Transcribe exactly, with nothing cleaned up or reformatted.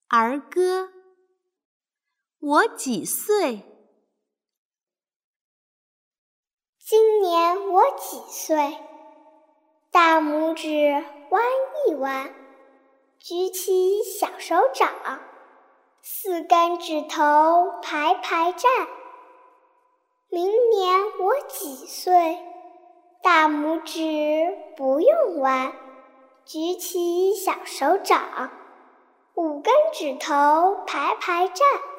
儿歌。我几岁？ 今年我几岁？大拇指弯一弯，举起小手掌，四根指头排排站。明年我几岁？大拇指不用弯，举起小手掌，五根指头排排站。